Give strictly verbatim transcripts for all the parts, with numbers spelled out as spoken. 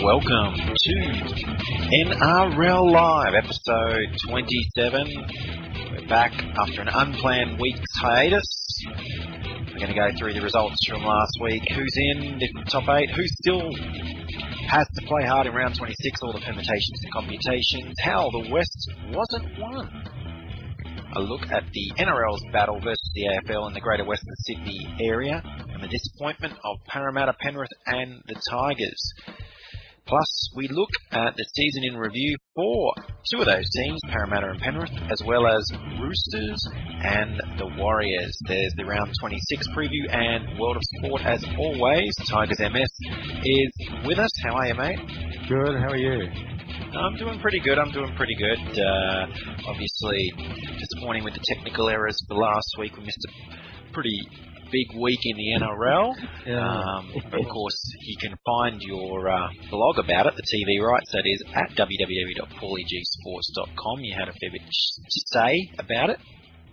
welcome to N R L Live, episode twenty-seven. We're back after an unplanned week's hiatus. We're going to go through the results from last week. Who's in the top eight? Who still has to play hard in round twenty-six? All the permutations and commutations. How the West wasn't won. A look at the N R L's battle versus the A F L in the Greater Western Sydney area, and the disappointment of Parramatta, Penrith and the Tigers. Plus, we look at the season in review for two of those teams, Parramatta and Penrith, as well as Roosters and the Warriors. There's the round twenty-six preview and World of Sport as always. Tigers M S is with us. How are you, mate? Good, how are you? I'm doing pretty good. I'm doing pretty good. Uh, obviously, disappointing with the technical errors for last week. We missed a pretty big week in the N R L. Yeah. Um, but of course, you can find your uh, blog about it, the T V rights, that is, at w w w dot paulie g sports dot com. You had a fair bit to say about it.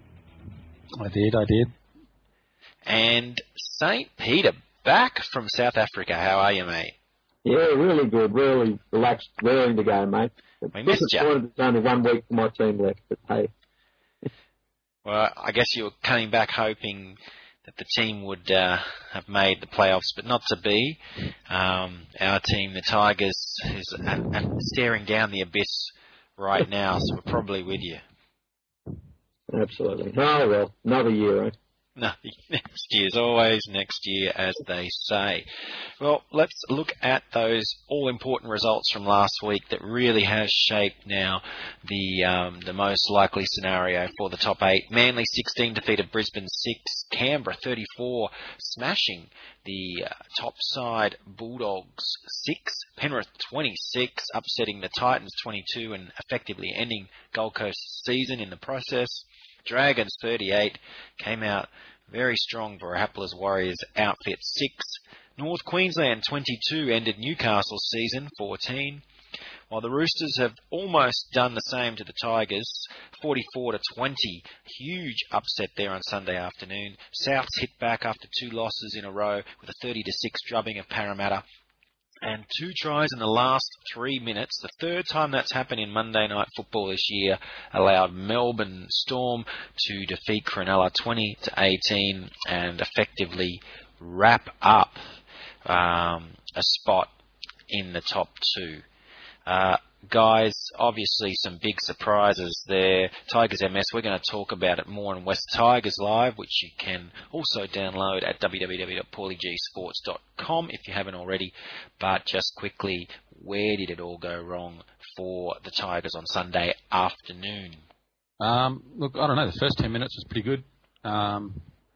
I did, I did. And Saint Peter, back from South Africa. How are you, mate? Yeah, really good. Really relaxed, raring to go, mate. We missed you. There's only one week for my team left, but hey. Well, I guess you were coming back hoping that the team would uh, have made the playoffs, but not to be. Um, our team, the Tigers, is uh, uh, staring down the abyss right now, so we're probably with you. Absolutely. Oh, well, another year, eh? No, next year's always next year, as they say. Well, let's look at those all-important results from last week that really has shaped now the um, the most likely scenario for the top eight. Manly sixteen defeated Brisbane six, Canberra thirty-four, smashing the uh, top side Bulldogs six, Penrith twenty-six, upsetting the Titans twenty-two and effectively ending Gold Coast's season in the process. Dragons thirty-eight came out very strong for Hapler's Warriors outfit six. North Queensland twenty-two ended Newcastle's season fourteen. While the Roosters have almost done the same to the Tigers, forty-four to twenty. Huge upset there on Sunday afternoon. Souths hit back after two losses in a row with a thirty to six drubbing of Parramatta. And two tries in the last three minutes. The third time that's happened in Monday Night Football this year allowed Melbourne Storm to defeat Cronulla twenty to eighteen and effectively wrap up um, a spot in the top two. Uh, guys, obviously some big surprises there. Tigers M S, we're going to talk about it more on West Tigers Live, which you can also download at w w w dot paulie g sports dot com if you haven't already. But just quickly, where did it all go wrong for the Tigers on Sunday afternoon? Um, look, I don't know. The first ten minutes was pretty good. Um,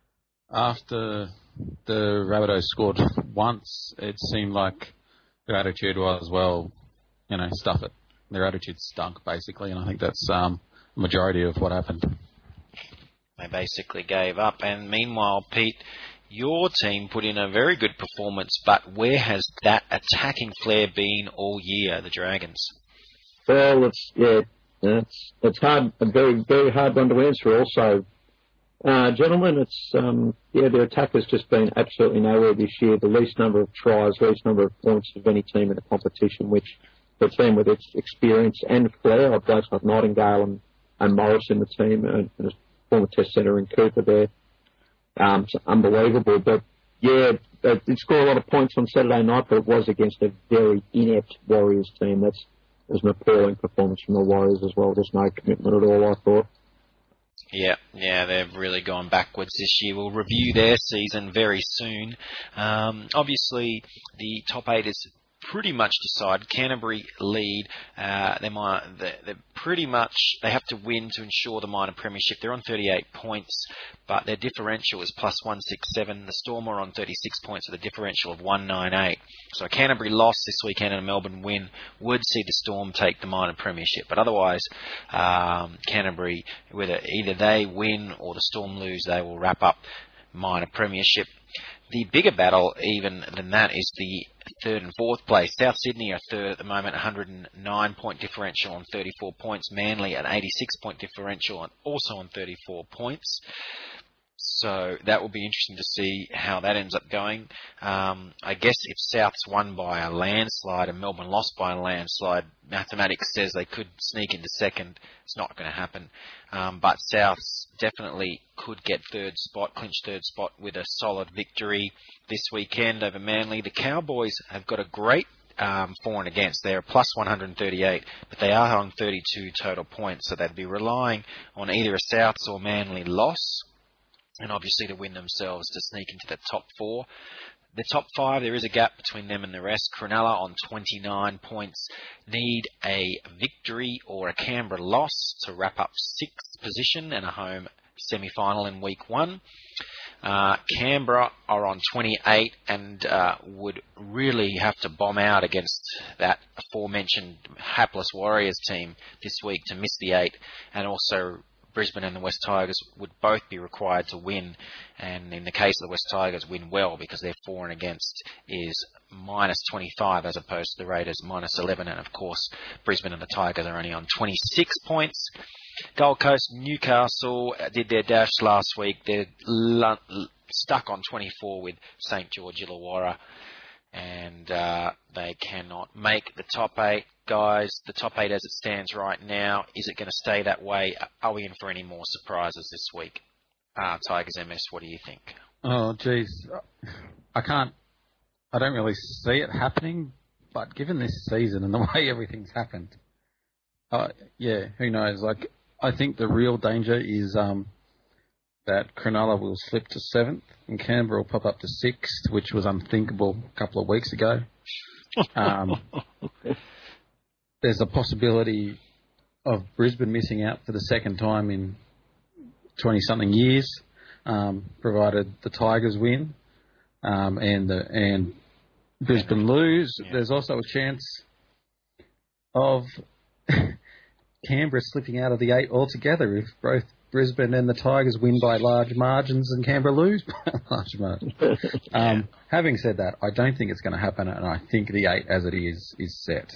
after the Rabbitohs scored once, it seemed like their attitude was, well, you know, stuff it. Their attitude stunk, basically, and I think that's um, the majority of what happened. They basically gave up. And meanwhile, Pete, your team put in a very good performance, but where has that attacking flair been all year, the Dragons? Well, it's, yeah, it's, it's hard, a very, very hard one to answer also. Uh, gentlemen, it's, um, yeah, their attack has just been absolutely nowhere this year. The least number of tries, least number of points of any team in the competition, which the team with its experience and flair, I've blokes like Nightingale and, and Morris in the team, and, and a former test centre in Cooper there. Um, it's unbelievable. But, yeah, they did score a lot of points on Saturday night, but it was against a very inept Warriors team. That's, it was an appalling performance from the Warriors as well. There's no commitment at all, I thought. Yeah, yeah, they've really gone backwards this year. We'll review their season very soon. Um, obviously, the top eight is pretty much decided. Canterbury lead. Uh, they might, they're, they're pretty much, they have to win to ensure the minor premiership. They're on thirty-eight points, but their differential is plus one sixty-seven. The Storm are on thirty-six points with a differential of one ninety-eight. So a Canterbury loss this weekend and a Melbourne win would see the Storm take the minor premiership. But otherwise, um, Canterbury, whether either they win or the Storm lose, they will wrap up minor premiership. The bigger battle, even than that, is the third and fourth place. South Sydney are third at the moment, one hundred nine point differential on thirty-four points. Manly an eighty-six point differential and also on thirty-four points. So that will be interesting to see how that ends up going. Um, I guess if South's won by a landslide and Melbourne lost by a landslide, mathematics says they could sneak into second. It's not going to happen. Um, but South's definitely could get third spot, clinch third spot with a solid victory this weekend over Manly. The Cowboys have got a great um, for and against. They're plus one hundred thirty-eight, but they are on thirty-two total points, so they'd be relying on either a South's or Manly loss, and obviously to win themselves to sneak into the top four. The top five, there is a gap between them and the rest. Cronulla on twenty-nine points need a victory or a Canberra loss to wrap up sixth position and a home semi-final in week one. Uh, Canberra are on twenty-eight and uh, would really have to bomb out against that aforementioned hapless Warriors team this week to miss the eight, and also Brisbane and the West Tigers would both be required to win, and in the case of the West Tigers, win well, because their for and against is minus twenty-five as opposed to the Raiders minus eleven, and of course Brisbane and the Tigers are only on twenty-six points. Gold Coast, Newcastle did their dash last week. They're l- stuck on twenty-four with St George Illawarra, and uh, they cannot make the top eight. Guys, the top eight as it stands right now, is it going to stay that way? Are we in for any more surprises this week? Uh, Tigers M S, what do you think? Oh, geez. I can't, I don't really see it happening, but given this season and the way everything's happened, uh, yeah, who knows? Like, I think the real danger is um, that Cronulla will slip to seventh and Canberra will pop up to sixth, which was unthinkable a couple of weeks ago. Um, there's a possibility of Brisbane missing out for the second time in twenty-something years, um, provided the Tigers win um, and the, and Brisbane lose. Yeah. There's also a chance of Canberra slipping out of the eight altogether if both Brisbane and the Tigers win by large margins and Canberra lose by large margins. um, having said that, I don't think it's going to happen, and I think the eight as it is is set.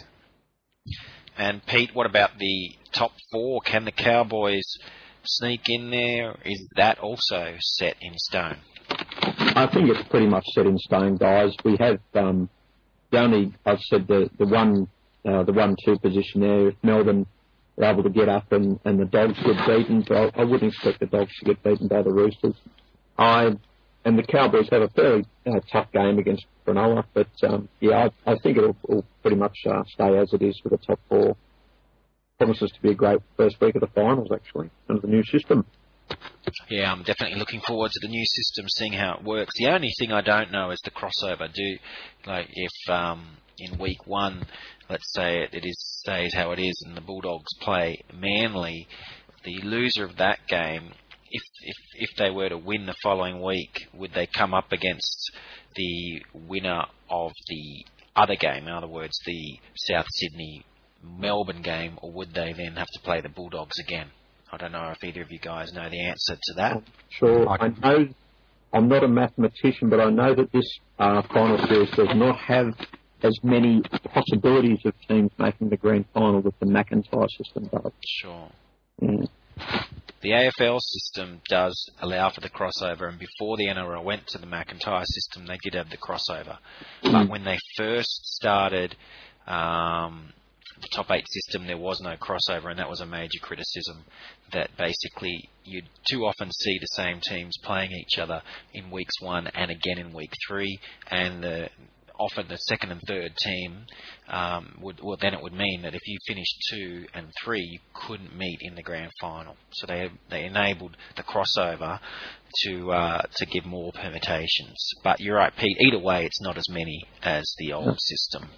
And Pete, what about the top four? Can the Cowboys sneak in there? Is that also set in stone? I think it's pretty much set in stone, guys. We have um, the only, I've said the the one uh, the one two position there. If Melbourne are able to get up and, and the Dogs get beaten, but I, I wouldn't expect the Dogs to get beaten by the Roosters. I and the Cowboys have a fairly uh, tough game against Cronulla, but um, yeah, I, I think it'll, it'll pretty much uh, stay as it is for the top four. Promises to be a great first week of the finals, actually, under the new system. Yeah, I'm definitely looking forward to the new system, seeing how it works. The only thing I don't know is the crossover. Do like if um, in week one, let's say it, it is stays how it is, and the Bulldogs play Manly, the loser of that game, if if if they were to win the following week, would they come up against the winner of the other game? In other words, the South Sydney Melbourne game, or would they then have to play the Bulldogs again? I don't know if either of you guys know the answer to that. Sure. I know I'm not a mathematician, but I know that this uh, final series does not have as many possibilities of teams making the grand final that the McIntyre system does. Sure. Yeah. The A F L system does allow for the crossover, and before the N R L went to the McIntyre system, they did have the crossover. Mm. But when they first started um, the top eight system, there was no crossover, and that was a major criticism, that basically you'd too often see the same teams playing each other in weeks one and again in week three, and the often the second and third team um, would, well, then it would mean that if you finished two and three, you couldn't meet in the grand final. So they they enabled the crossover to uh, to give more permutations. But you're right, Pete. Either way, it's not as many as the old system.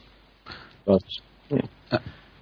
Yeah,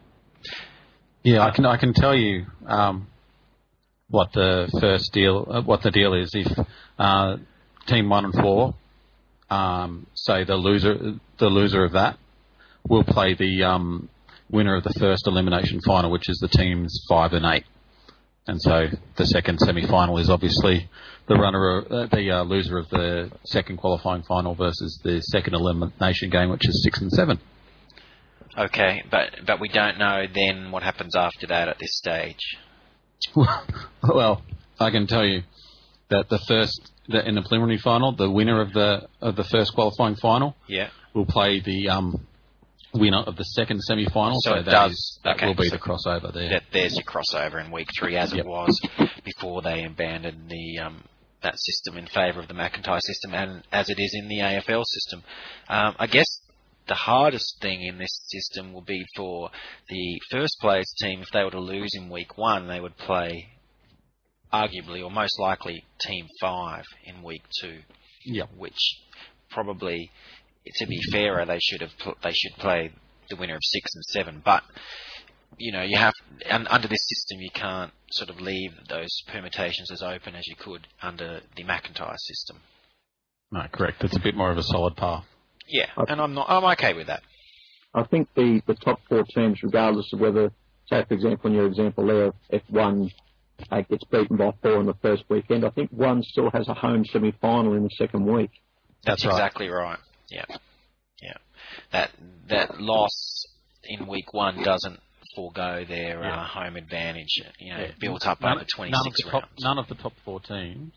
yeah I can I can tell you um, what the first deal uh, what the deal is if uh, team one and four. Um, say the loser, the loser of that will play the um, winner of the first elimination final, which is the teams five and eight. And so the second semi-final is obviously the runner, uh, the uh, loser of the second qualifying final versus the second elimination game, which is six and seven. Okay, but but we don't know then what happens after that at this stage. Well, I can tell you. that the first the, in the preliminary final, the winner of the of the first qualifying final, yeah, will play the um, winner of the second semi-final. So, So, it that, does, is, that okay, will be so the crossover there. that, there's your crossover in week three, as Yep. it was before they abandoned the um, that system in favour of the McIntyre system, and as it is in the A F L system. Um, I guess the hardest thing in this system will be for the first place team. If they were to lose in week one, they would play arguably or most likely team five in week two. Yep. Which probably, to be fairer, they should have pl- they should play the winner of six and seven. But you know, you have un- under this system, you can't sort of leave those permutations as open as you could under the McIntyre system. No, correct. It's a bit more of a solid path. Yeah, and I'm not. I'm okay with that. I think the, the top four teams, regardless of whether, say for example, in your example there, if one uh, gets beaten by four in the first weekend, I think one still has a home semi-final in the second week. That's, That's right. exactly right. Yeah, yeah. That that loss in week one doesn't forego their Yeah. uh, home advantage. You know, Yeah. built up None- over none of twenty-six the top, rounds. None of the top four teams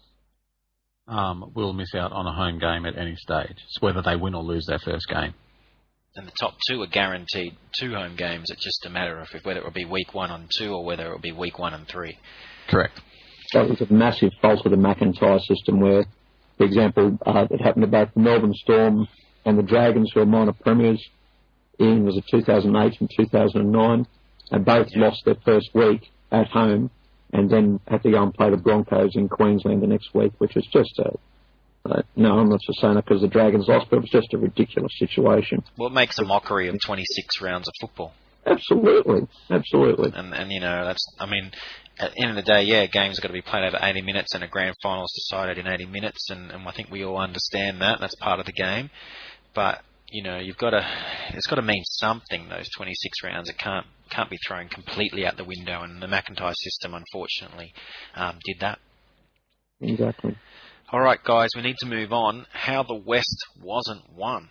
um, will miss out on a home game at any stage. It's whether they win or lose their first game. And the top two are guaranteed two home games. It's just a matter of if, whether it will be week one and two or whether it will be week one and three. Correct. That was a massive fault of the McIntyre system where, for example, uh, it happened to both the Melbourne Storm and the Dragons, who are minor premiers, in was it two thousand eight and two thousand nine, and both Yeah. lost their first week at home and then had to go and play the Broncos in Queensland the next week, which was just a, uh, no, I'm not just saying it because the Dragons lost, but it was just a ridiculous situation. Well, it makes a mockery of twenty-six rounds of football. Absolutely, absolutely. And, and you know, that's, I mean, at the end of the day, yeah, games have got to be played over eighty minutes and a grand final is decided in eighty minutes, and, and I think we all understand that. That's part of the game. But, you know, you've got to, it's got to mean something, those twenty-six rounds. It can't can't be thrown completely out the window, and the McIntyre system, unfortunately, um, did that. Exactly. All right, guys, we need to move on. How the West wasn't won.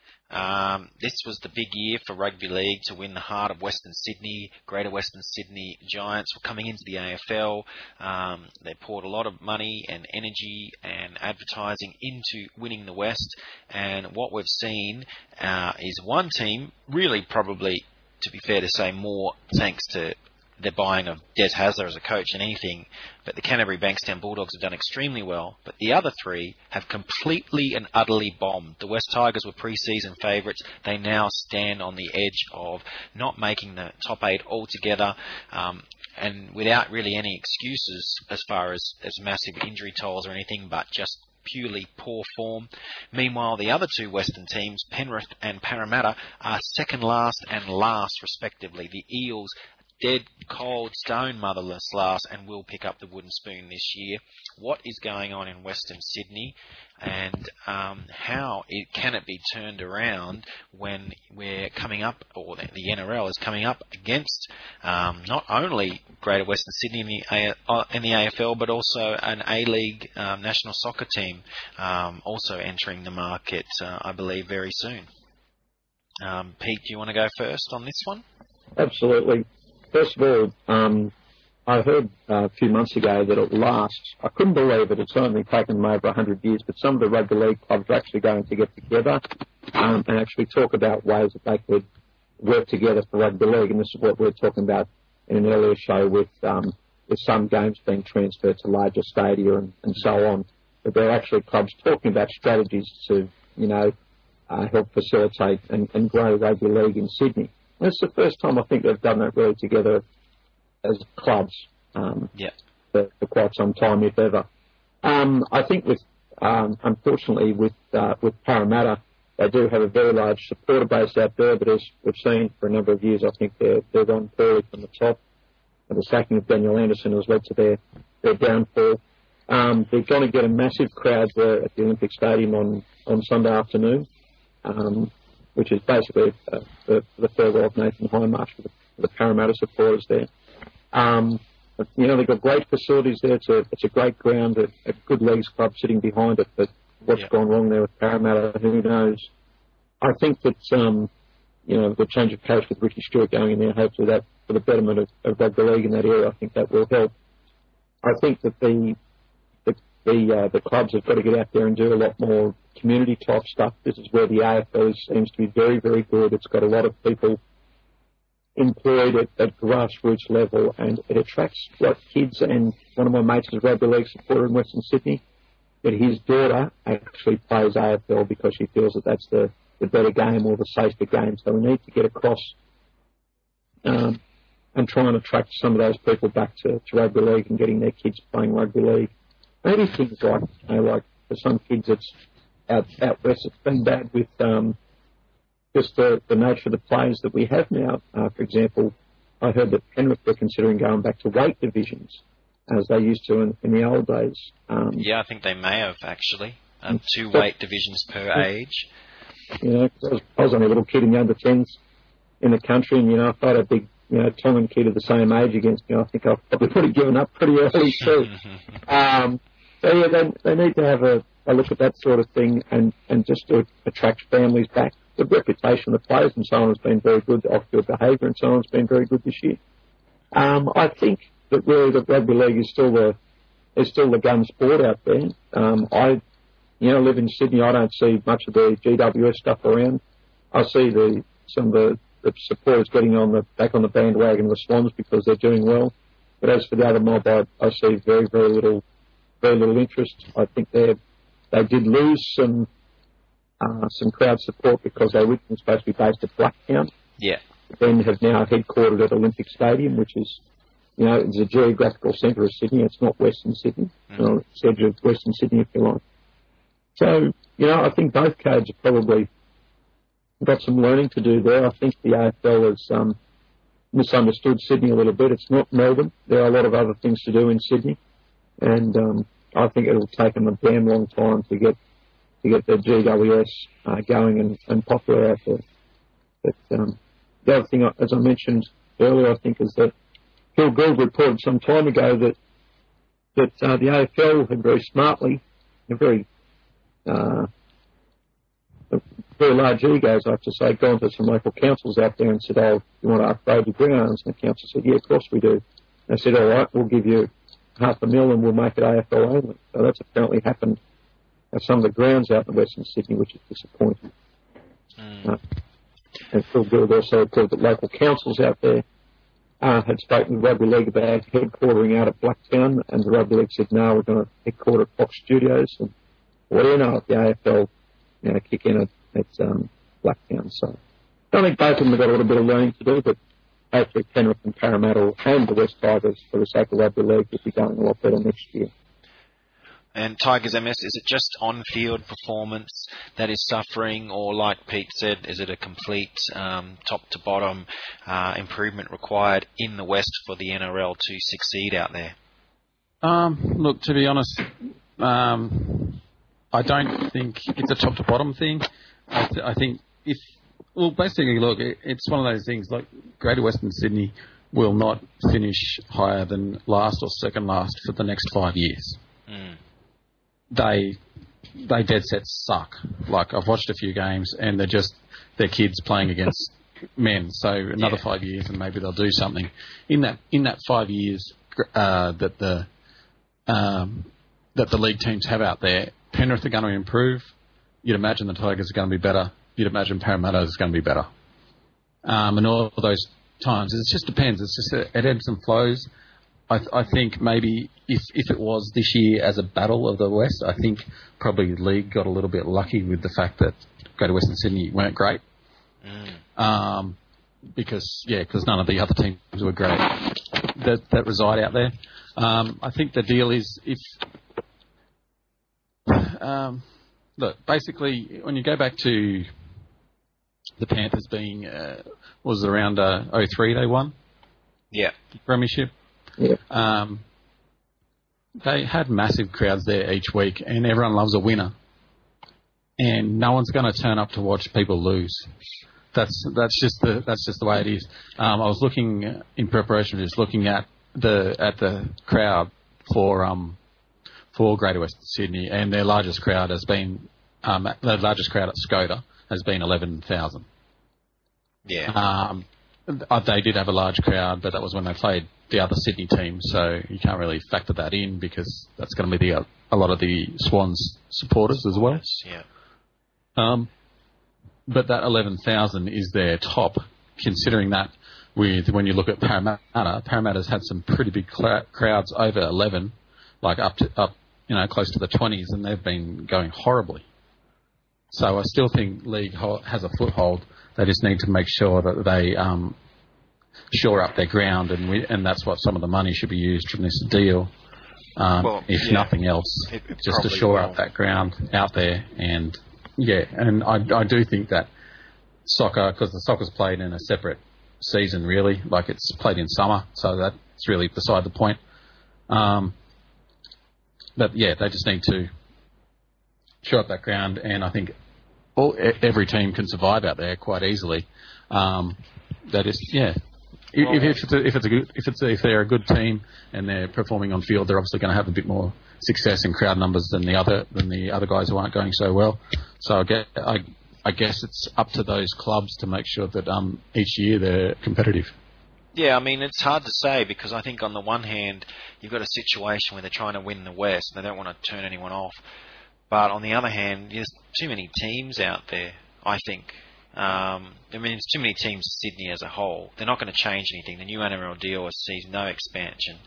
Um, this was the big year for rugby league to win the heart of Western Sydney. Greater Western Sydney Giants were coming into the A F L. Um, they poured a lot of money and energy and advertising into winning the West. And what we've seen uh, is one team, really probably, to be fair to say, more thanks to the buying of Des Hasler as a coach than anything, but the Canterbury Bankstown Bulldogs have done extremely well. But the other three have completely and utterly bombed. The West Tigers were pre-season favourites. They now stand on the edge of not making the top eight altogether, um, and without really any excuses as far as, as massive injury tolls or anything, but just purely poor form. Meanwhile, the other two Western teams, Penrith and Parramatta, are second last and last respectively. The Eels dead, cold, stone motherless last, and will pick up the wooden spoon this year. What is going on in Western Sydney, and um, how it, can it be turned around when we're coming up, or the, the N R L is coming up against um, not only Greater Western Sydney in the, A- in the A F L, but also an A-League um, national soccer team um, also entering the market, uh, I believe, very soon. Um, Pete, do you want to go first on this one? Absolutely. First of all, um, I heard uh, a few months ago that at last, I couldn't believe it, it's only taken them over one hundred years, but some of the rugby league clubs are actually going to get together um, and actually talk about ways that they could work together for rugby league. And this is what we were talking about in an earlier show with, um, with some games being transferred to larger stadia and, and so on. But there are actually clubs talking about strategies to, you know, uh, help facilitate and, and grow rugby league in Sydney. And it's the first time I think they've done that really together as clubs um, yeah. for, for quite some time, if ever. Um, I think with, um, unfortunately, with uh, with Parramatta, they do have a very large supporter base out there, but as we've seen for a number of years, I think they're, they're gone poorly from the top. And the sacking of Daniel Anderson has led to their, their downfall. Um, they're going to get a massive crowd there at the Olympic Stadium on, on Sunday afternoon. Um, which is basically uh, the, the farewell of Nathan Highmarsh for the, for the Parramatta supporters there. Um, but, you know, they've got great facilities there. It's a, it's a great ground, a, a good leagues club sitting behind it. But what's Yeah. gone wrong there with Parramatta, who knows? I think that, um, you know, the change of coach with Ricky Stewart going in there, hopefully that, for the betterment of, of rugby league in that area, I think that will help. I think that the, the, the uh, the clubs have got to get out there and do a lot more community type stuff. This is where the A F L seems to be very, very good. It's got a lot of people employed at, at grassroots level, and it attracts like kids. And one of my mates is a rugby league supporter in Western Sydney, but his daughter actually plays A F L because she feels that that's the, the better game or the safer game. So we need to get across um, and try and attract some of those people back to, to rugby league and getting their kids playing rugby league. Maybe things like, you know, like for some kids it's out, out west it's been bad with um, just the, the nature of the players that we have now. Uh, for example, I heard that Penrith were considering going back to weight divisions as they used to in, in the old days. Um, yeah, I think they may have actually. Um, two but, weight divisions per yeah, age. You know, 'cause I was, I was only a little kid in the under tens in the country, and you know, if I had a big, you know, Tom and kid of the same age against me, I think I probably would have given up pretty early too. um, so yeah, they they need to have a, a look at that sort of thing and, and just to attract families back. The reputation of the players and so on has been very good. Off-field behaviour and so on has been very good this year. Um, I think that really the rugby league is still the is still the gun sport out there. Um, I, you know, live in Sydney. I don't see much of the G W S stuff around. I see the some of the, the supporters getting on the back on the bandwagon of the Swans because they're doing well. But as for the other mob, I, I see very very little very little interest. I think they they did lose some. Uh, some crowd support because they were supposed to be based at Blacktown. Yeah. Then have now headquartered at Olympic Stadium, which is, you know, it's a geographical centre of Sydney. It's not Western Sydney. Mm. You know, it's the edge of Western Sydney, if you like. So, you know, I think both codes have probably got some learning to do there. I think the A F L has um, misunderstood Sydney a little bit. It's not Melbourne. There are a lot of other things to do in Sydney. And um, I think it'll take them a damn long time to get to get the G W S uh, going and, and popular out there. But um, the other thing, as I mentioned earlier, I think, is that Phil Gould reported some time ago that that uh, the A F L had very smartly, a very uh, a very large egos, I have to say, gone to some local councils out there and said, oh, you want to upgrade your grounds? And the council said, yeah, of course we do. And they said, all right, we'll give you half a mil and we'll make it A F L only. So that's apparently happened at some of the grounds out in Western Sydney, which is disappointing. Mm. Uh, and Phil Gould also reported that local councils out there uh, had spoken with Rugby League about headquartering out at Blacktown, and the Rugby League said, no, we're going to headquarter at Fox Studios. And what do you know, if the A F L you know, kick in at, at um, Blacktown. So I think both of them have got a little bit of learning to do, but hopefully Penrith and Parramatta and the West Tigers, for the sake of Rugby League, will be going a lot better next year. And Tigers M S, is it just on-field performance that is suffering, or like Pete said, is it a complete um, top-to-bottom uh, improvement required in the West for the N R L to succeed out there? Um, look, to be honest, um, I don't think it's a top-to-bottom thing. I, th- I think if, well, basically, look, it, it's one of those things like Greater Western Sydney will not finish higher than last or second last for the next five years. Mm. They they dead set suck. Like, I've watched a few games and they're just, they're kids playing against men. So another yeah. five years and maybe they'll do something. In that in that five years uh, that the um, that the league teams have out there, Penrith are going to improve. You'd imagine the Tigers are going to be better. You'd imagine Parramatta is going to be better. Um, and all those times, it just depends. It's just, it ebbs and flows. I, th- I think maybe if, if it was this year as a battle of the West, I think probably the league got a little bit lucky with the fact that Greater Western Sydney weren't great. Mm. Um, because, yeah, because none of the other teams were great that, that reside out there. Um, I think the deal is if... Um, look, basically, when you go back to the Panthers being... Uh, was it around uh, oh three they won? Yeah. Premiership. Yeah. Um, they had massive crowds there each week, and everyone loves a winner. And no one's going to turn up to watch people lose. That's that's just the that's just the way it is. Um, I was looking in preparation, just looking at the at the crowd for um for Greater Western Sydney, and their largest crowd has been um the largest crowd at Skoda has been eleven thousand. Yeah. Um, they did have a large crowd, but that was when they played the other Sydney teams, so you can't really factor that in because that's going to be the, a lot of the Swans supporters as well. Yeah. Um, but that eleven thousand is their top, considering that with when you look at Parramatta, Parramatta's had some pretty big cl- crowds over eleven, like up to up, you know, close to the twenties, and they've been going horribly. So I still think league ho- has a foothold. They just need to make sure that they um, shore up their ground, and we, and that's what some of the money should be used from this deal, um, well, if yeah. nothing else, it, it just to shore will. up that ground out there. And yeah, and I, I do think that soccer, because the soccer's played in a separate season, really, like it's played in summer, so that's really beside the point. Um, but yeah, they just need to shore up that ground, and I think all, every team can survive out there quite easily. Um, that is, yeah. If, if, if it's a, if it's a good, if it's a, if they're a good team and they're performing on field, they're obviously going to have a bit more success in crowd numbers than the other than the other guys who aren't going so well. So I guess, I, I guess it's up to those clubs to make sure that um, each year they're competitive. Yeah, I mean, it's hard to say because I think on the one hand, you've got a situation where they're trying to win the West and they don't want to turn anyone off. But on the other hand, there's too many teams out there, I think. Um, I mean, there's too many teams in Sydney as a whole. They're not going to change anything. The new N R L deal sees no expansion,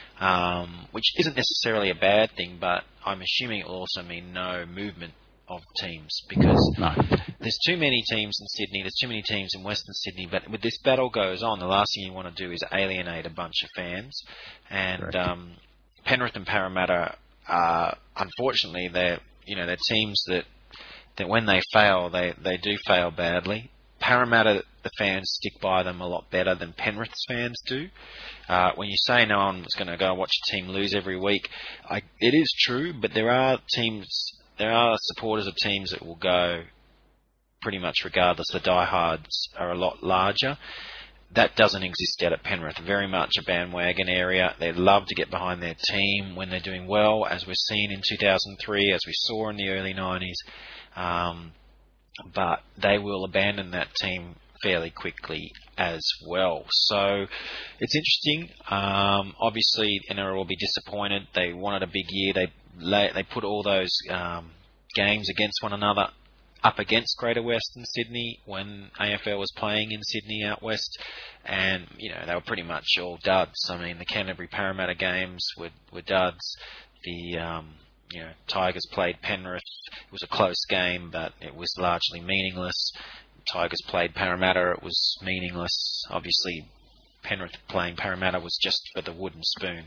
um, which isn't necessarily a bad thing, but I'm assuming it will also mean no movement of teams because no. there's too many teams in Sydney, there's too many teams in Western Sydney, but with this battle goes on, the last thing you want to do is alienate a bunch of fans. And um, Penrith and Parramatta, uh, unfortunately, they're, you know, they're teams that, that when they fail, they, they do fail badly. Parramatta, the fans stick by them a lot better than Penrith's fans do. Uh, when you say no one's going to go watch a team lose every week, I, it is true, but there are teams... There are supporters of teams that will go pretty much regardless. The diehards are a lot larger. That doesn't exist out at Penrith. Very much a bandwagon area. They love to get behind their team when they're doing well, as we've seen in two thousand three, as we saw in the early nineties. Um, but they will abandon that team fairly quickly as well. So it's interesting. Um, obviously, N R L will be disappointed. They wanted a big year. They They put all those um, games against one another up against Greater Western Sydney when A F L was playing in Sydney out west, and you know they were pretty much all duds. I mean, the Canterbury Parramatta games were, were duds. The um, you know Tigers played Penrith. It was a close game, but it was largely meaningless. Tigers played Parramatta. It was meaningless. Obviously, Penrith playing Parramatta was just for the wooden spoon.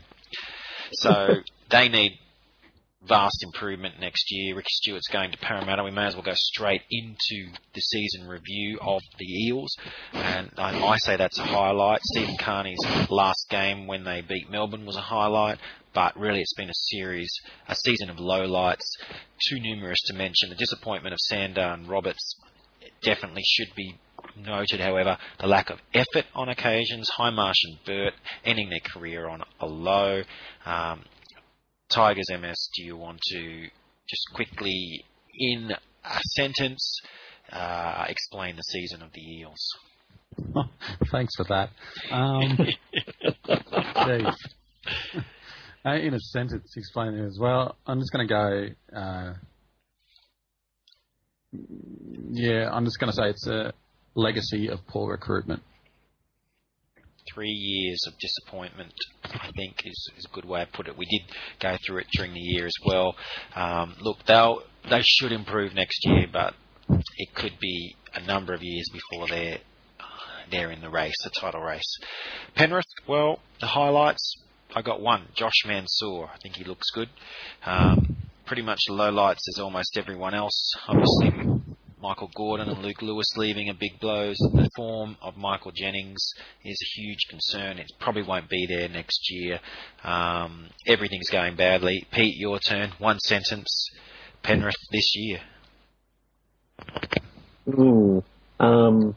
So they need vast improvement next year. Ricky Stewart's going to Parramatta. We may as well go straight into the season review of the Eels. And I, I say that's a highlight. Stephen Carney's last game when they beat Melbourne was a highlight. But really it's been a series, a season of lowlights. Too numerous to mention. The disappointment of Sander and Roberts definitely should be noted, however. The lack of effort on occasions. Highmarsh and Burt ending their career on a low. Um, Tigers M S, do you want to just quickly, in a sentence, uh, explain the season of the Eels? Oh, thanks for that. Um, geez. Uh, in a sentence, explain it as well. I'm just going to go... Uh, yeah, I'm just going to say it's a legacy of poor recruitment. Three years of disappointment, I think, is, is a good way to put it. We did go through it during the year as well. Um, look, they'll they should improve next year, but it could be a number of years before they're they're in the race, the title race. Penrith, well, the highlights, I got one. Josh Mansour, I think he looks good. Um, pretty much the lowlights is almost everyone else. Obviously, Michael Gordon and Luke Lewis leaving are big blows. The form of Michael Jennings is a huge concern. It probably won't be there next year. Um, everything's going badly. Pete, your turn. One sentence. Penrith this year. Ooh, um,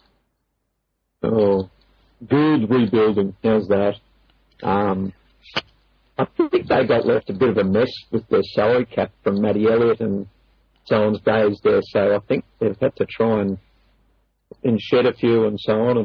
oh, good rebuilding. How's that? Um, I think they got left a bit of a mess with their salary cap from Matty Elliott and so on's days there, so I think they've had to try and, and shed a few and so on, and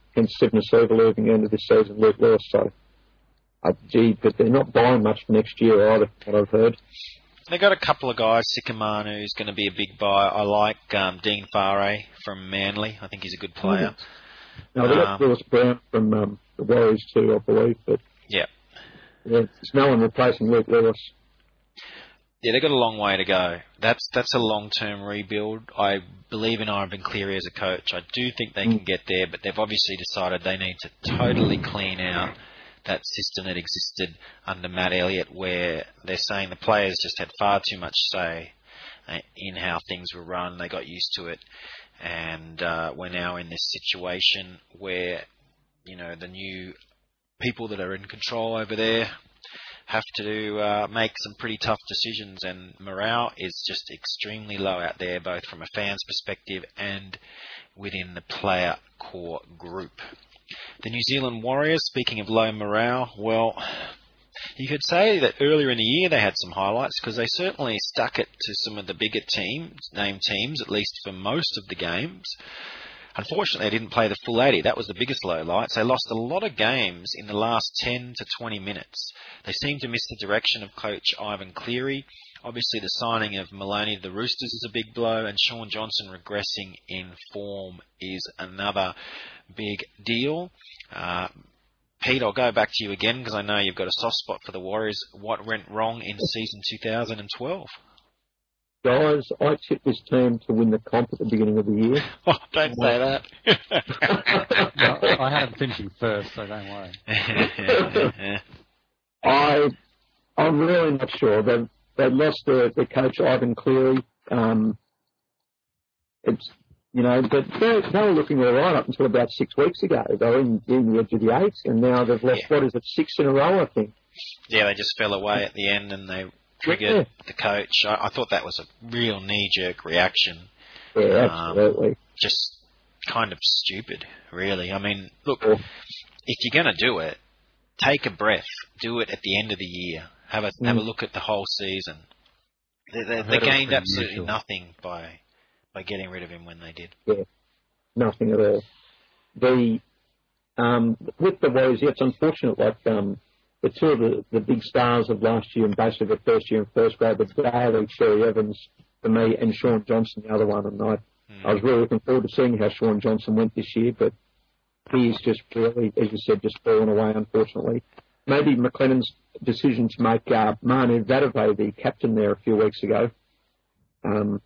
against Sydney Silverleaf at the end of this season, Luke Lewis. So, uh, gee, but they're not buying much for next year either, what I've heard. They've got a couple of guys. Sycamore, who's going to be a big buy. I like um, Dean Farray from Manly. I think he's a good player. No, they got um, Lewis Brown from um, the Warriors too, I believe. But yeah. yeah, there's no one replacing Luke Lewis. Yeah, they've got a long way to go. That's that's a long-term rebuild. I believe in Ivan Cleary as a coach. I do think they mm. can get there, but they've obviously decided they need to totally clean out that system that existed under Matt Elliott, where they're saying the players just had far too much say in how things were run. They got used to it, and uh, we're now in this situation where, you know, the new people that are in control over there have to uh, make some pretty tough decisions, and morale is just extremely low out there, both from a fan's perspective and within the player core group. The New Zealand Warriors, speaking of low morale, well, you could say that earlier in the year they had some highlights, because they certainly stuck it to some of the bigger teams, named teams, at least for most of the games. Unfortunately, they didn't play the full eighty. That was the biggest low light. They lost a lot of games in the last ten to twenty minutes. They seemed to miss the direction of coach Ivan Cleary. Obviously, the signing of Maloney to the Roosters is a big blow, and Shaun Johnson regressing in form is another big deal. Uh, Pete, I'll go back to you again, because I know you've got a soft spot for the Warriors. What went wrong in season two thousand twelve? Guys, I tipped this team to win the comp at the beginning of the year. Oh, don't say that. Well, I had them finishing first, so don't worry. I, I'm really not sure. They've, they've lost their, their coach, Ivan Cleary. Um, it's, you know, but they, they were looking all right up until about six weeks ago. They were in, in the edge of the eights, and now they've lost, yeah. what is it, six in a row, I think. Yeah, they just fell away at the end, and they triggered yeah. the coach. I, I thought that was a real knee-jerk reaction. Yeah, absolutely. Um, just kind of stupid, really. I mean, look, yeah. if you're going to do it, take a breath. Do it at the end of the year. Have a mm. have a look at the whole season. They, they, they gained absolutely usual. nothing by by getting rid of him when they did. Yeah, nothing at all. The um, with the Warriors, yeah, it's unfortunate. Like um, the two of the, the big stars of last year, and basically the first year in first grade, but Daly, Cherry Evans for me, and Shaun Johnson, the other one. And I, mm. I was really looking forward to seeing how Shaun Johnson went this year, but he's just really, as you said, just fallen away, unfortunately. Maybe McLennan's decision to make uh, Manu Vatuvei the captain there a few weeks ago um,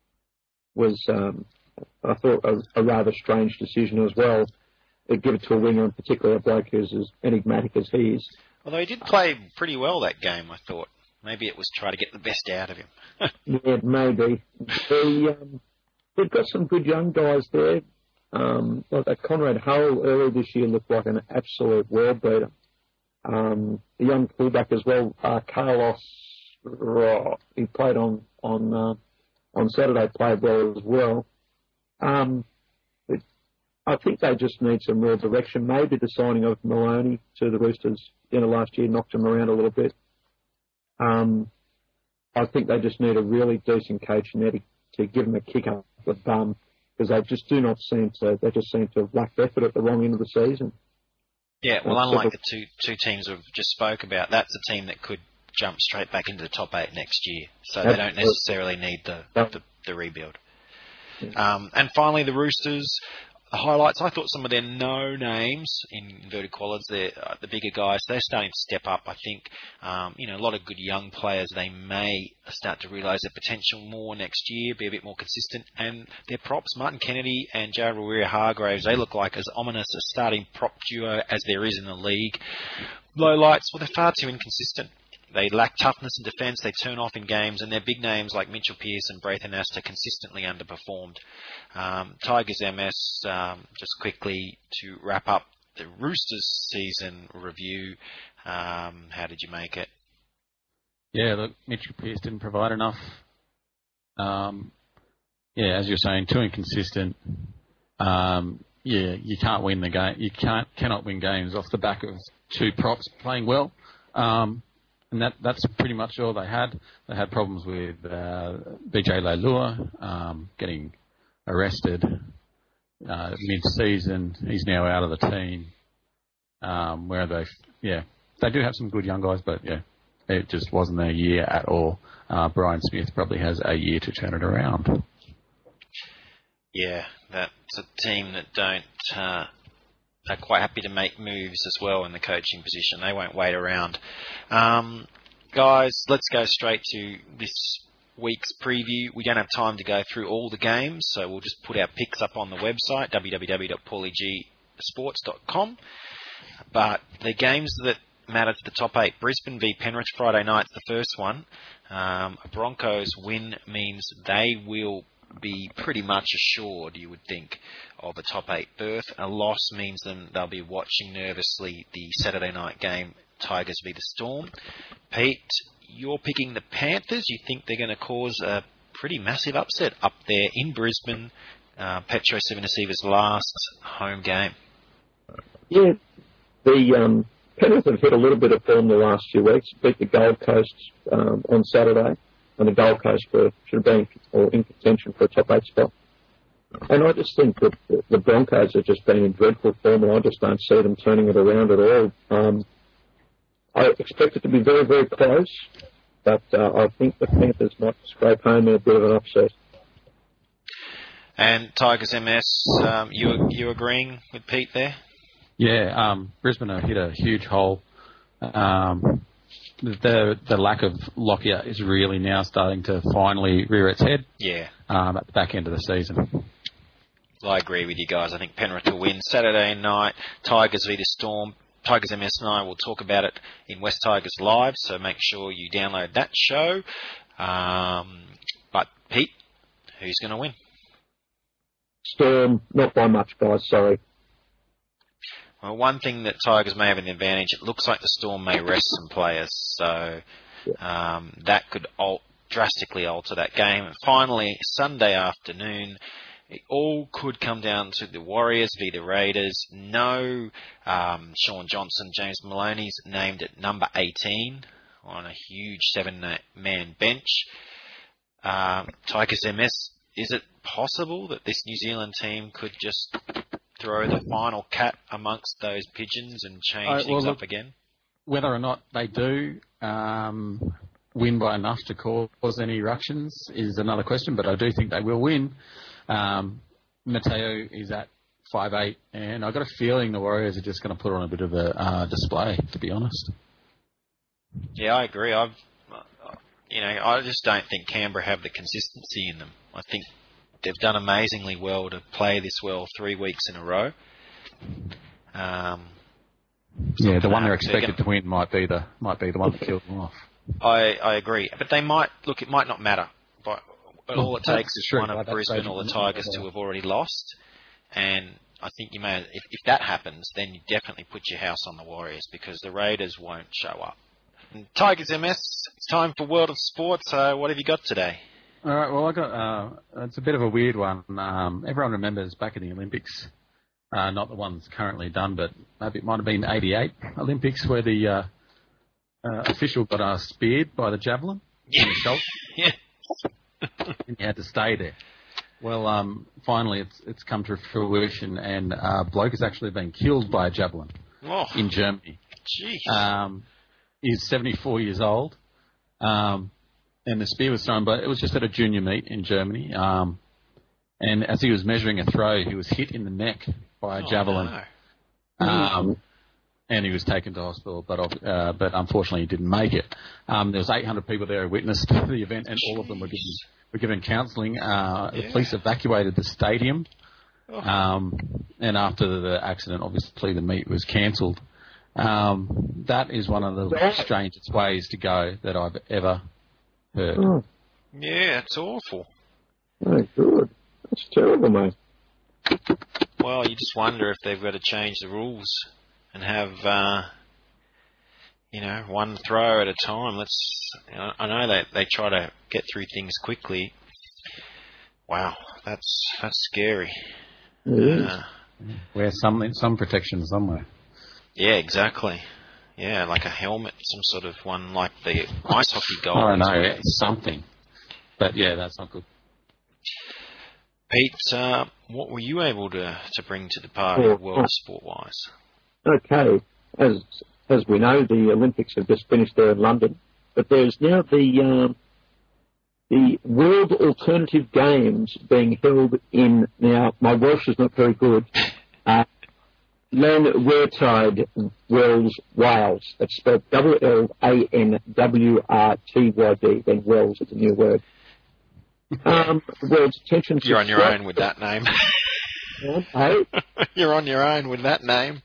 was, um, I thought, a, a rather strange decision as well. To give it to a winger, in particular a bloke who's as enigmatic as he is. Although he did play pretty well that game, I thought. Maybe it was try to get the best out of him. Yeah, maybe. The, um, they've got some good young guys there. Um, like that Conrad Hull earlier this year looked like an absolute world beater. Um, the young fullback as well, uh, Carlos, oh, he played on on uh, on Saturday, played well as well. Um, it, I think they just need some real direction. Maybe the signing of Maloney to the Roosters in the last year knocked them around a little bit. Um, I think they just need a really decent coach in there to, to give them a kick up the bum, because they just do not seem to. They just seem to have lacked effort at the wrong end of the season. Yeah, well, unlike the two two teams we've just spoke about, that's a team that could jump straight back into the top eight next year. So they don't necessarily need the the, the rebuild. Um, and finally, the Roosters. The highlights, I thought some of their no names, in inverted commas, uh, the bigger guys, they're starting to step up. I think, um, you know, a lot of good young players, they may start to realise their potential more next year, be a bit more consistent. And their props, Martin Kennedy and Jared Waerea-Hargreaves, they look like as ominous a starting prop duo as there is in the league. Low lights, well, they're far too inconsistent. They lack toughness in defence, they turn off in games, and their big names like Mitchell Pearce and Braithen Astor consistently underperformed. Um, Tigers M S, um, just quickly to wrap up the Roosters season review, um, how did you make it? Yeah, look, Mitchell Pearce didn't provide enough. Um, yeah, as you're saying, too inconsistent. Um, yeah, you can't win the game. You can't cannot win games off the back of two props playing well. Um, And that, that's pretty much all they had. They had problems with uh, B J Leilua um, getting arrested uh, mid-season. He's now out of the team. Um, where they, yeah, they do have some good young guys, but yeah, it just wasn't their year at all. Uh, Brian Smith probably has a year to turn it around. Yeah, that's a team that don't uh, are quite happy to make moves as well in the coaching position. They won't wait around. Um, guys, let's go straight to this week's preview. We don't have time to go through all the games, so we'll just put our picks up on the website, w w w dot paulie g sports dot com. But the games that matter to the top eight, Brisbane v Penrith Friday night's the first one. Um, a Broncos win means they will be pretty much assured, you would think, of a top eight berth. A loss means them they'll be watching nervously the Saturday night game, Tigers v the Storm. Pete, you're picking the Panthers. You think they're going to cause a pretty massive upset up there in Brisbane, uh, Petro Civonicava's last home game. Yeah, the um, Penrith have hit a little bit of form the last few weeks. Beat the Gold Coast um, on Saturday, and the Gold Coast were, should have been or in contention for a top eight spot. And I just think that the Broncos have just been in dreadful form, and I just don't see them turning it around at all. Um, I expect it to be very, very close, but uh, I think the Panthers might scrape home in a bit of an upset. And Tigers M S, um, you you agreeing with Pete there? Yeah, um, Brisbane have hit a huge hole. Um, the the lack of Lockyer is really now starting to finally rear its head. Yeah. Um, at the back end of the season. I agree with you guys. I think Penrith will win Saturday night. Tigers v the Storm. Tigers M S and I will talk about it in West Tigers Live, so make sure you download that show. Um, but Pete, who's going to win? Storm, not by much, guys. Sorry. Well, one thing that Tigers may have an advantage, it looks like the Storm may rest some players, so um, that could al- drastically alter that game. And finally, Sunday afternoon, it all could come down to the Warriors v the Raiders. No um, Sean Johnson, James Maloney's named at number eighteen on a huge seven-man bench. Um, Tigers M S, is it possible that this New Zealand team could just throw the final cat amongst those pigeons and change uh, well, things look, up again? Whether or not they do um, win by enough to cause any ructions is another question, but I do think they will win. Um, Mateo is at five eight, and I've got a feeling the Warriors are just going to put on a bit of a uh, display, to be honest. Yeah, I agree. I've, you know, I just don't think Canberra have the consistency in them. I think they've done amazingly well to play this well three weeks in a row. Um, yeah, the one they're expected they're gonna, to win might be the might be the one that killed them off. I, I agree, but they might look. It might not matter, but all well, it takes is one of Brisbane or the Tigers to have already lost, and I think you may. If, if that happens, then you definitely put your house on the Warriors because the Raiders won't show up. And Tigers M S, it's time for World of Sports. Uh, what have you got today? All right, well, I got, uh, it's a bit of a weird one. Um, everyone remembers back in the Olympics, uh, not the ones currently done, but maybe it might have been eighty-eight Olympics where the uh, uh, official got uh, speared by the javelin. Yeah. Yes. And he had to stay there. Well, um, finally it's it's come to fruition, and uh, a bloke has actually been killed by a javelin oh. in Germany. Jeez. Um, he's seventy-four years old. Um, And the spear was thrown, but it was just at a junior meet in Germany. Um, and as he was measuring a throw, he was hit in the neck by a oh, javelin. No. Um, and he was taken to hospital, but uh, but unfortunately he didn't make it. Um, there was eight hundred people there who witnessed the event, and all of them were given were given counselling. Uh, yeah. The police evacuated the stadium, oh. um, and after the accident, obviously the meet was cancelled. Um, that is one of the strangest ways to go that I've ever heard. Oh. Yeah, it's awful. Oh, good. That's terrible, mate. Well, you just wonder if they've got to change the rules and have, uh, you know, one throw at a time. Let's. You know, I know they they try to get through things quickly. Wow, that's that's scary. Uh, Wear some some protection somewhere. Yeah, exactly. Yeah, like a helmet, some sort of one like the ice hockey goal. I don't know, something. But yeah, that's not good. Pete, uh, what were you able to, to bring to the party, Oh, world oh. sport-wise? Okay, as as we know, the Olympics have just finished there in London, but there's now the um, the World Alternative Games being held in, now my Welsh is not very good, uh, Llanwrtyd, Wells, Wales. That's spelled W L A N W R T Y D. Then Wells is a new word. Um, the world's attention. You're on your own with that name. Hey? You're on your own with that name.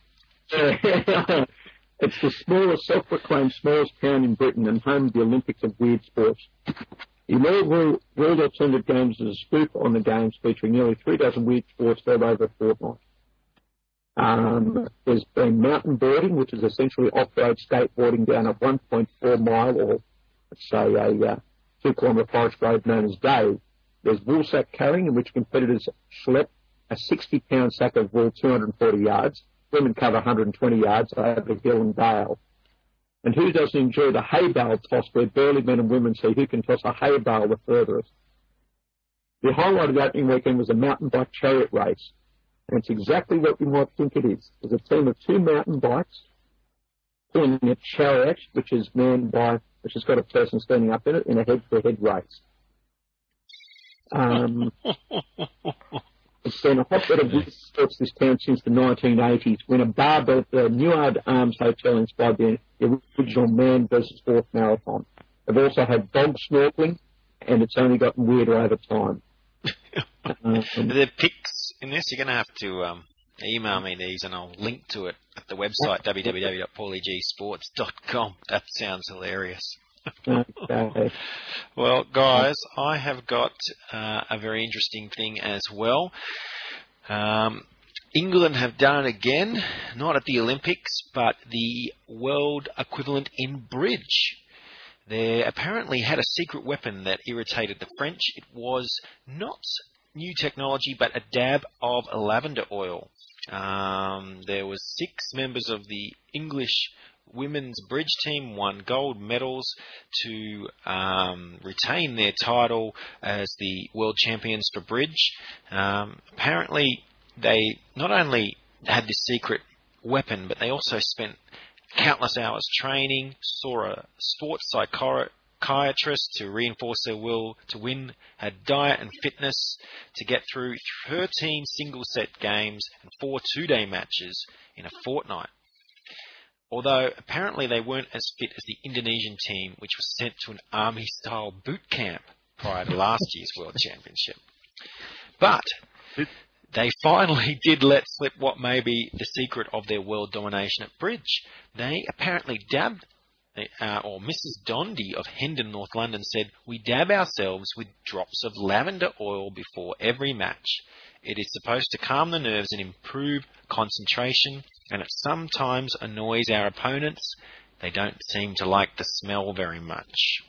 It's the smallest, self-proclaimed smallest town in Britain and home of the Olympics of weird sports. The World, World Alternative Games is a spoof on the games featuring nearly three dozen weird sports held over a fortnight. Um, there's been mountain boarding, which is essentially off-road skateboarding down a one point four mile, or let's say a uh, two-kilometre forest road known as Dave. There's woolsack carrying, in which competitors schlep a sixty-pound sack of wool two hundred forty yards. Women cover one hundred twenty yards over hill and dale. And who doesn't enjoy the hay bale toss, where burly men and women see who can toss a hay bale the furthest? The highlight of the opening weekend was a mountain bike chariot race. And it's exactly what you might think it is. There's a team of two mountain bikes pulling a chariot, which is manned by, which has got a person standing up in it, in a head-to-head race. Um, it's been a hotbed of weird sports, this town, since the nineteen eighties, when a bar built the Neward Arms Hotel inspired the original Man versus Horse Marathon. They've also had dog snorkeling, and it's only gotten weirder over time. um, Are there pics in this? You're going to have to um, email me these, and I'll link to it at the website, w w w dot paulie g sports dot com. That sounds hilarious. Okay. Well, guys, I have got uh, a very interesting thing as well. Um, England have done it again, not at the Olympics, but the world equivalent in bridge. They apparently had a secret weapon that irritated the French. It was not new technology, but a dab of lavender oil. Um, there was six members of the English women's bridge team won gold medals to um, retain their title as the world champions for bridge. Um, apparently, they not only had this secret weapon, but they also spent countless hours training, saw a sports psychiatrist to reinforce their will to win, had diet and fitness to get through thirteen single-set games and four two-day matches in a fortnight. Although apparently they weren't as fit as the Indonesian team, which was sent to an army-style boot camp prior to last year's World Championship. But they finally did let slip what may be the secret of their world domination at bridge. They apparently dabbed, uh, or Missus Dondi of Hendon, North London, said, "We dab ourselves with drops of lavender oil before every match. It is supposed to calm the nerves and improve concentration, and it sometimes annoys our opponents. They don't seem to like the smell very much."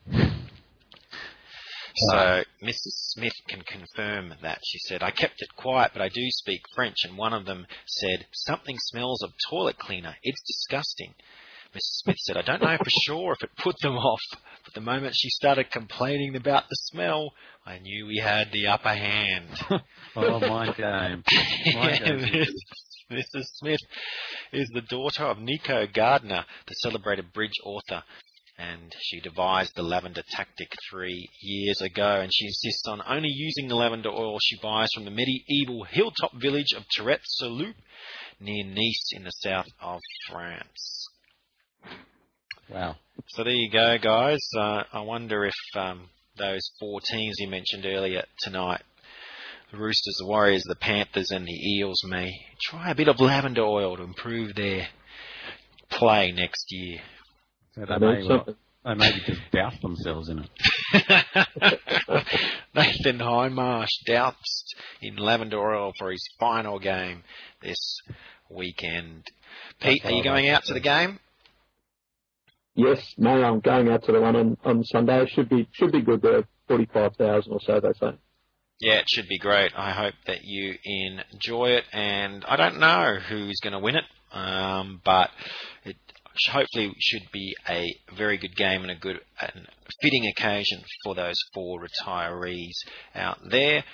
So Missus Smith can confirm that. She said, "I kept it quiet, but I do speak French," and one of them said, "Something smells of toilet cleaner. It's disgusting." Missus Smith said, "I don't know for sure if it put them off, but the moment she started complaining about the smell, I knew we had the upper hand." Oh, my game. My game. Missus Smith is the daughter of Nico Gardner, the celebrated bridge author, and she devised the lavender tactic three years ago, and she insists on only using the lavender oil she buys from the medieval hilltop village of Tourette-sur-Loup near Nice in the south of France. Wow. So there you go, guys. Uh, I wonder if um, those four teams you mentioned earlier tonight, the Roosters, the Warriors, the Panthers and the Eels, may try a bit of lavender oil to improve their play next year. So they may, well, they maybe just douse themselves in it. Nathan Hindmarsh doused in lavender oil for his final game this weekend. Pete, are you going out to the game? Yes, May. I'm going out to the one on, on Sunday. It should be should be good there. Forty-five thousand or so, they say. Yeah, it should be great. I hope that you enjoy it, and I don't know who's going to win it, um, but it hopefully should be a very good game and a good and fitting occasion for those four retirees out there.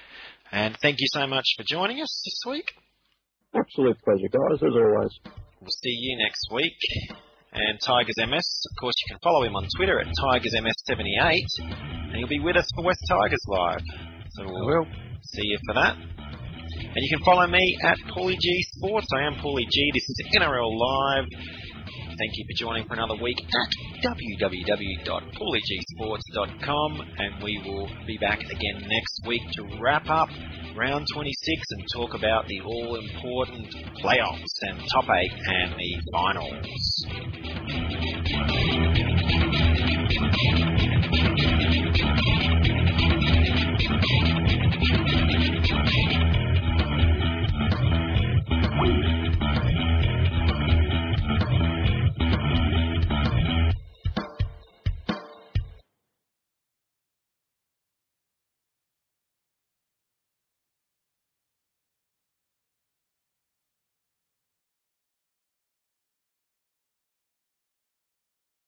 And thank you so much for joining us this week. Absolute pleasure, guys, as always. We'll see you next week. And Tigers M S, of course, you can follow him on Twitter at Tigers M S seventy-eight, and he'll be with us for West Tigers Live. So we'll see you for that. And you can follow me at Paulie G Sports. I am Paulie G. This is N R L Live. Thank you for joining for another week at w w w dot paulie g sports dot com, and we will be back again next week to wrap up round twenty-six and talk about the all-important playoffs and top eight and the finals.